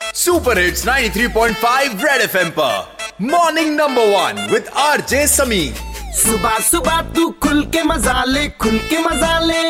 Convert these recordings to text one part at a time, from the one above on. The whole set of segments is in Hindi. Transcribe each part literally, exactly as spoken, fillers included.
Super hits ninety three point five red FM पर morning number one with RJ Sameer. सुबह सुबह तू खुल के मजा ले, खुल के मजा ले,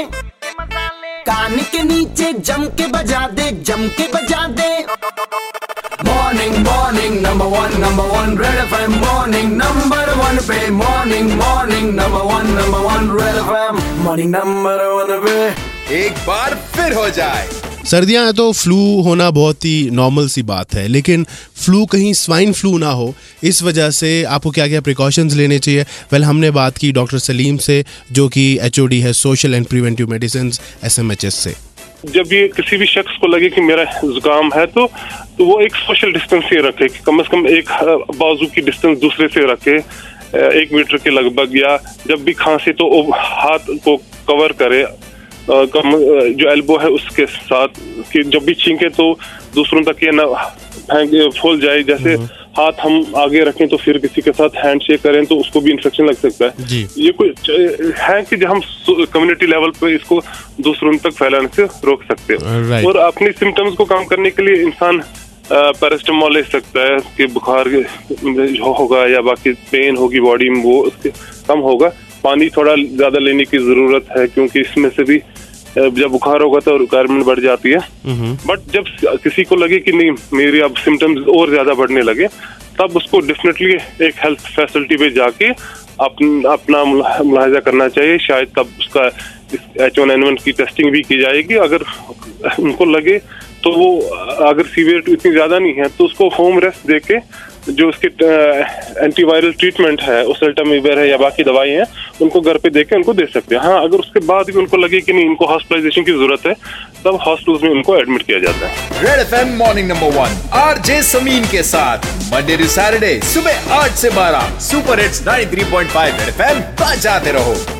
कान के नीचे जम के बजा दे, जम के बजा दे। Morning morning number one number one red FM, morning number one पे, morning morning number one number one red FM, morning number one पे। एक बार फिर हो जाए। सर्दियां हैं तो फ्लू होना बहुत ही नॉर्मल सी बात है, लेकिन फ्लू कहीं स्वाइन फ्लू ना हो, इस वजह से आपको क्या क्या प्रिकॉशंस लेने चाहिए। वेल हमने बात की डॉक्टर सलीम से, जो कि एचओडी है social and preventive medicine SMHS से। जब ये किसी भी शख्स को लगे कि मेरा जुकाम है तो तो वो एक सोशल डिस्टेंस ही रखे, कि कम से कम एक बाजू की डिस्टेंस दूसरे से रखे, एक मीटर के लगभग, या जब भी खांसे तो वो हाथ को कवर करे, कम जो एल्बो है उसके साथ, कि जब भी छींके तो दूसरों तक ये ना फूल जाए। जैसे हाथ हम आगे रखें तो फिर किसी के साथ हैंड शेक करें तो उसको भी इन्फेक्शन लग सकता है जी। ये कुछ है कि हम कम्युनिटी लेवल पे इसको दूसरों तक फैलाने से रोक सकते हैं। और अपनी सिम्टम्स को कम करने के लिए इंसान पैरासिटामोल ले सकता है कि बुखार होगा या बाकी पेन होगी बॉडी में वो उसके कम होगा। पानी थोड़ा ज्यादा लेने की जरूरत है, क्योंकि इसमें से भी जब बुखार होगा तो रिक्वायरमेंट बढ़ जाती है। बट जब किसी को लगे कि नहीं मेरी अब सिम्टम्स और ज्यादा बढ़ने लगे, तब उसको डेफिनेटली एक हेल्थ फैसिलिटी पे जाके अपन, अपना मुलाहिजा करना चाहिए। शायद तब उसका एच वन एन वन की टेस्टिंग भी की जाएगी। अगर उनको लगे तो वो अगर सीवियरिटी इतनी ज्यादा नहीं है तो उसको होम रेस्ट देके जो उसके एंटीवायरल ट्रीटमेंट है, ओसेल्टामिविर है या बाकी दवाई हैं, उनको घर पे देके उनको दे सकते हैं। हाँ, अगर उसके बाद भी उनको लगे कि नहीं इनको हॉस्पिटलाइजेशन की जरूरत है, तब हॉस्पिटल्स में उनको एडमिट किया जाता है। Red FM morning number one RJ Sameen के साथ मंडे टू सैटरडे सुबह आठ से बारह super hits ninety three point five red FM बजाते रहो।